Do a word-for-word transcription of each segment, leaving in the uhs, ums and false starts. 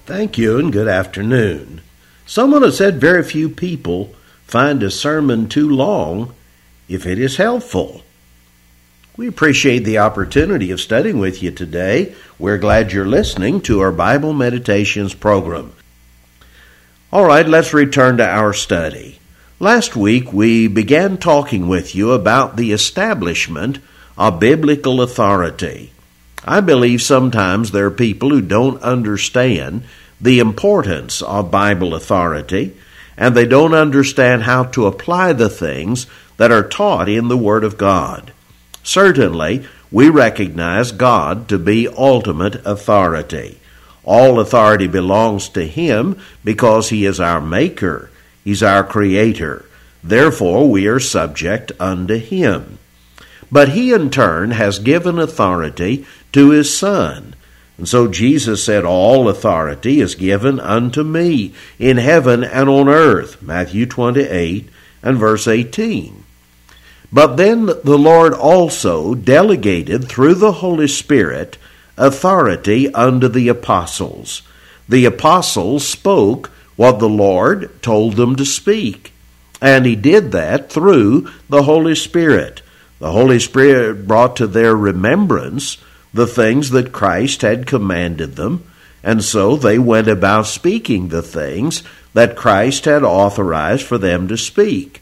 Thank you and good afternoon. Someone has said very few people find a sermon too long if it is helpful. We appreciate the opportunity of studying with you today. We're glad you're listening to our Bible Meditations program. All right, let's return to our study. Last week we began talking with you about the establishment of biblical authority. I believe sometimes there are people who don't understand the importance of Bible authority, and they don't understand how to apply the things that are taught in the Word of God. Certainly, we recognize God to be ultimate authority. All authority belongs to Him because He is our Maker. He's our Creator. Therefore, we are subject unto Him. But He in turn has given authority to His Son. And so Jesus said, all authority is given unto me in heaven and on earth. Matthew twenty-eight and verse eighteen. But then the Lord also delegated through the Holy Spirit authority unto the apostles. The apostles spoke what the Lord told them to speak. And He did that through the Holy Spirit. The Holy Spirit brought to their remembrance the things that Christ had commanded them, and so they went about speaking the things that Christ had authorized for them to speak.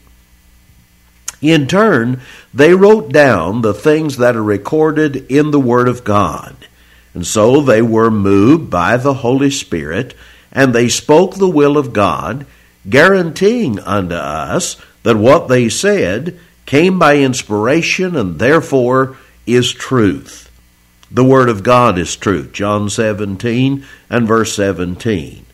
In turn, they wrote down the things that are recorded in the Word of God, and so they were moved by the Holy Spirit, and they spoke the will of God, guaranteeing unto us that what they said came by inspiration and therefore is truth. The Word of God is truth, John seventeen and verse seventeen.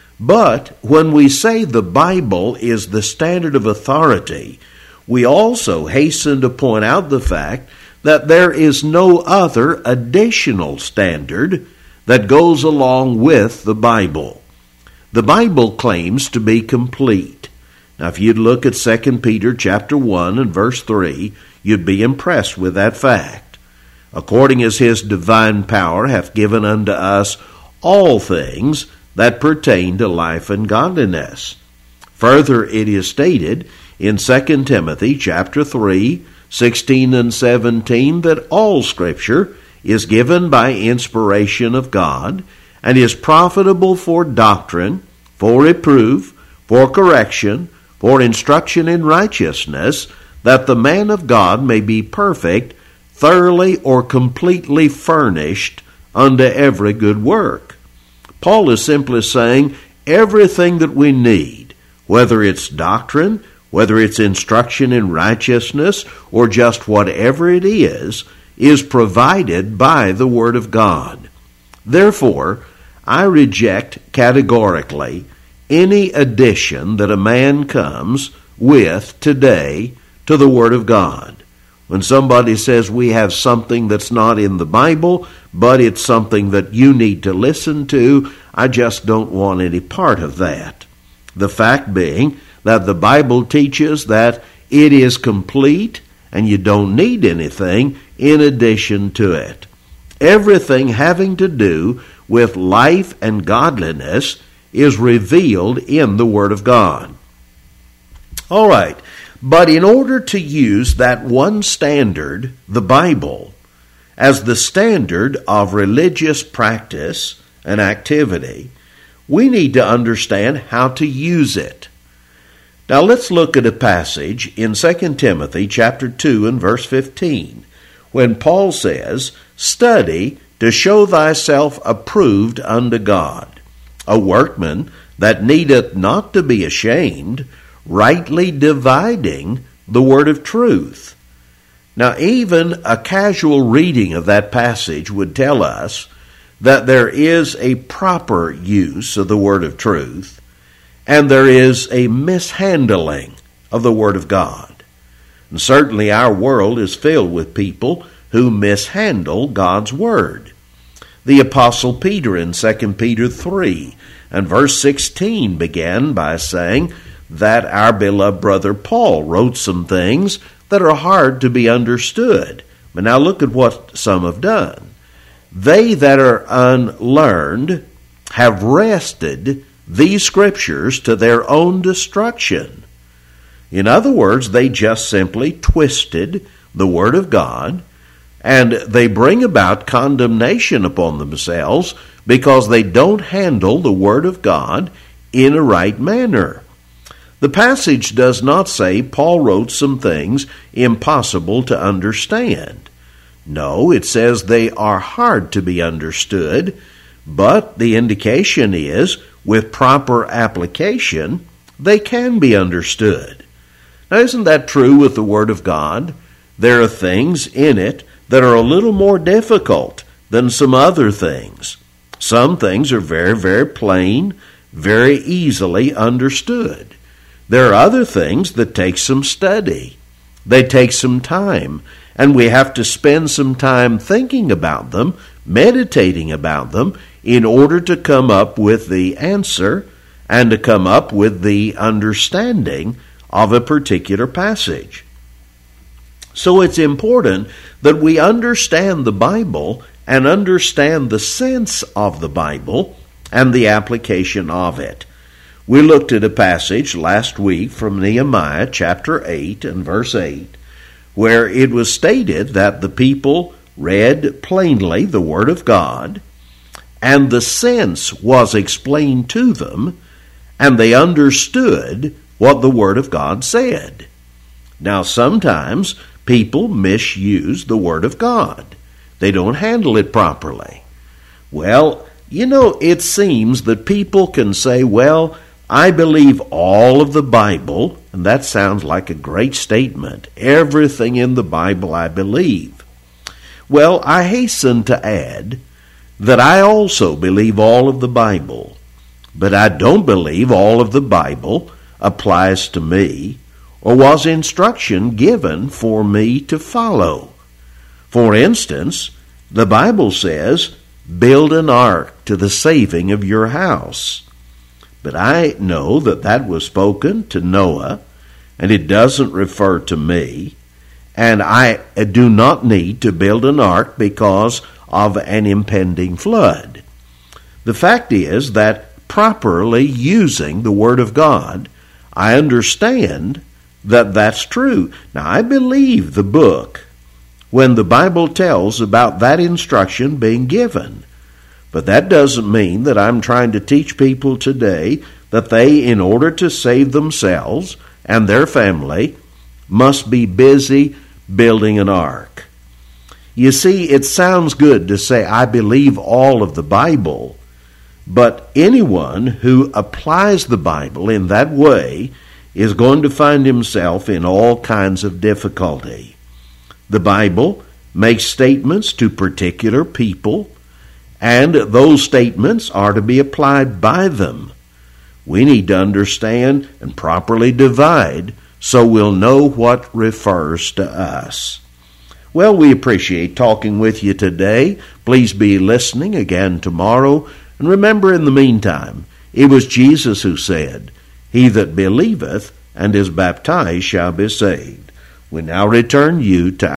But when we say the Bible is the standard of authority, we also hasten to point out the fact that there is no other additional standard that goes along with the Bible. The Bible claims to be complete. Now, if you'd look at Second Peter chapter one and verse three, you'd be impressed with that fact. According as His divine power hath given unto us all things that pertain to life and godliness. Further, it is stated in Second Timothy chapter three, sixteen and seventeen, that all Scripture is given by inspiration of God, and is profitable for doctrine, for reproof, for correction, for instruction in righteousness, that the man of God may be perfect, thoroughly or completely furnished unto every good work. Paul is simply saying everything that we need, whether it's doctrine, whether it's instruction in righteousness, or just whatever it is, is provided by the Word of God. Therefore, I reject categorically any addition that a man comes with today to the Word of God. When somebody says we have something that's not in the Bible, but it's something that you need to listen to, I just don't want any part of that. The fact being that the Bible teaches that it is complete and you don't need anything in addition to it. Everything having to do with life and godliness is revealed in the Word of God. All right. But in order to use that one standard, the Bible, as the standard of religious practice and activity, we need to understand how to use it. Now let's look at a passage in Second Timothy chapter two and verse fifteen, when Paul says, "Study to show thyself approved unto God, a workman that needeth not to be ashamed, rightly dividing the word of truth." Now, even a casual reading of that passage would tell us that there is a proper use of the word of truth, and there is a mishandling of the Word of God. And certainly our world is filled with people who mishandle God's Word. The Apostle Peter in Second Peter three and verse sixteen began by saying that our beloved brother Paul wrote some things that are hard to be understood. But now look at what some have done. They that are unlearned have wrested these scriptures to their own destruction. In other words, they just simply twisted the Word of God, and they bring about condemnation upon themselves because they don't handle the Word of God in a right manner. The passage does not say Paul wrote some things impossible to understand. No, it says they are hard to be understood, but the indication is, with proper application, they can be understood. Now, isn't that true with the Word of God? There are things in it that are a little more difficult than some other things. Some things are very, very plain, very easily understood. There are other things that take some study. They take some time, and we have to spend some time thinking about them, meditating about them, in order to come up with the answer and to come up with the understanding of a particular passage. So it's important that we understand the Bible and understand the sense of the Bible and the application of it. We looked at a passage last week from Nehemiah chapter eight and verse eight, where it was stated that the people read plainly the Word of God, and the sense was explained to them, and they understood what the Word of God said. Now, sometimes people misuse the Word of God. They don't handle it properly. Well, you know, it seems that people can say, well, I believe all of the Bible, and that sounds like a great statement. Everything in the Bible I believe. Well, I hasten to add that I also believe all of the Bible, but I don't believe all of the Bible applies to me or was instruction given for me to follow. For instance, the Bible says, build an ark to the saving of your house. But I know that that was spoken to Noah, and it doesn't refer to me, and I do not need to build an ark because of an impending flood. The fact is that properly using the Word of God, I understand that that's true. Now, I believe the book when the Bible tells about that instruction being given. But that doesn't mean that I'm trying to teach people today that they, in order to save themselves and their family, must be busy building an ark. You see, it sounds good to say, I believe all of the Bible, but anyone who applies the Bible in that way is going to find himself in all kinds of difficulty. The Bible makes statements to particular people, and those statements are to be applied by them. We need to understand and properly divide so we'll know what refers to us. Well, we appreciate talking with you today. Please be listening again tomorrow. And remember, in the meantime, it was Jesus who said, he that believeth and is baptized shall be saved. We now return you to